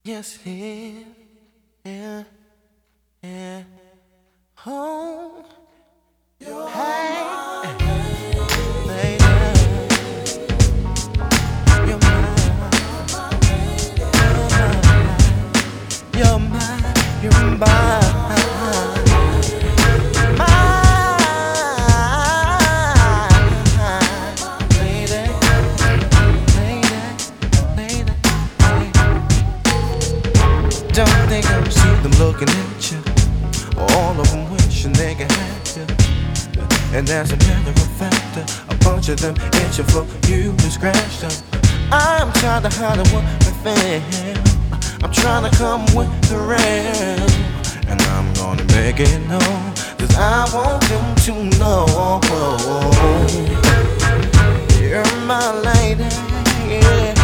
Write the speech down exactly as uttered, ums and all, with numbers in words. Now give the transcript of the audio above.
Yes, here, yeah, yeah. Oh, hey, lady, you're mine, you're mine, you're mine, mine, lady, lady, lady, lady. Don't think I'm see them looking at you. All of them wishing they could have you. And as a matter of fact, a bunch of them itching for you to scratch them. I'm trying to hide what I feel. I'm trying to come with the rain. And I'm gonna make it known, cause I want them to know you're my lady, yeah.